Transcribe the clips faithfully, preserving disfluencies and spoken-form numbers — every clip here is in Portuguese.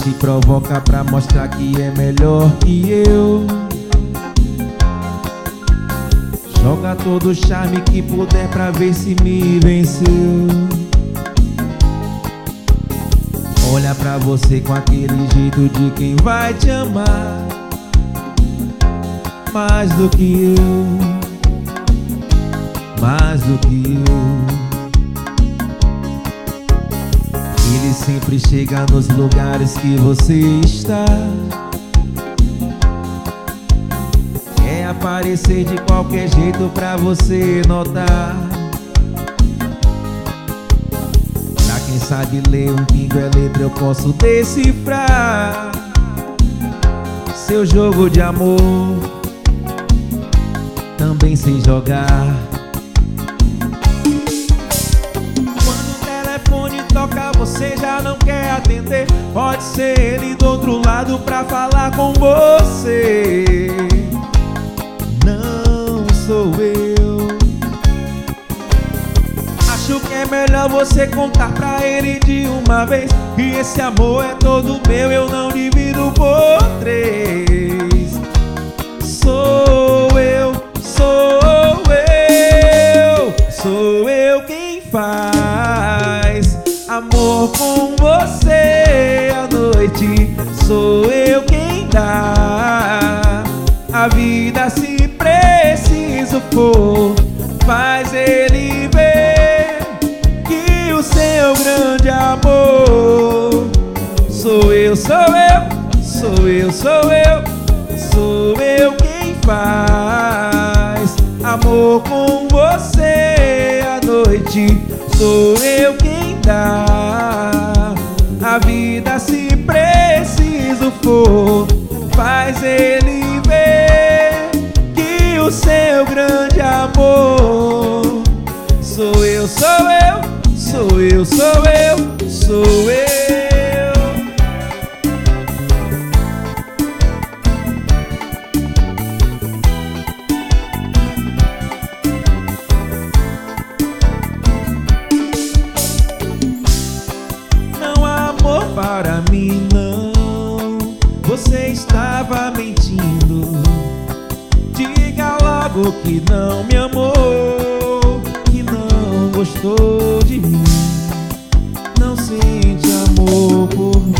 se provoca pra mostrar que é melhor que eu. Joga todo o charme que puder pra ver se me venceu. Olha pra você com aquele jeito de quem vai te amar mais do que eu, mais do que eu. Ele sempre chega nos lugares que você está. Quer aparecer de qualquer jeito pra você notar. Pra quem sabe ler um pingo é letra, eu posso decifrar seu jogo de amor. Também sei jogar. Toca, você já não quer atender. Pode ser ele do outro lado pra falar com você. Não sou eu. Acho que é melhor você contar pra ele de uma vez que esse amor é todo meu, eu não divido por três. Sou eu, sou eu, sou eu quem faz amor com você à noite. Sou eu quem dá a vida se preciso for. Faz ele ver que o seu grande amor sou eu, sou eu, sou eu, sou eu, sou eu quem faz amor com você à noite. Sou eu quem dá a vida se preciso for. Faz ele ver que o seu grande amor sou eu, sou eu, sou eu, sou eu, sou eu. Para mim não, você estava mentindo. Diga logo que não me amou, que não gostou de mim, não sente amor por mim.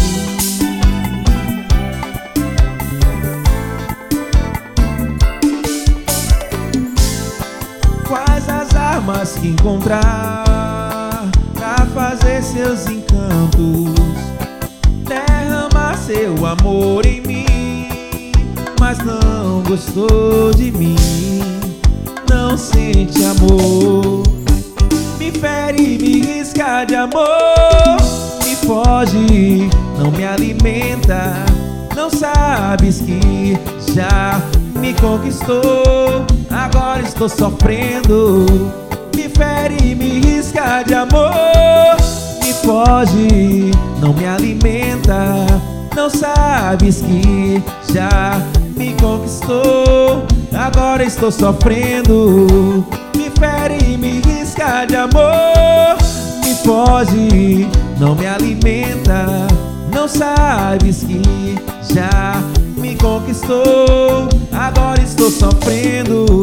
Quais as armas que encontrar pra fazer seus encantos? Derrama seu amor em mim, mas não gostou de mim, não sente amor. Me fere, me risca de amor, me foge, não me alimenta. Não sabes que já me conquistou, agora estou sofrendo. Me fere, me risca de amor, me foge, não me alimenta. Não sabes que já me conquistou, agora estou sofrendo. Me fere, me risca de amor, me foge, não me alimenta. Não sabes que já me conquistou, agora estou sofrendo.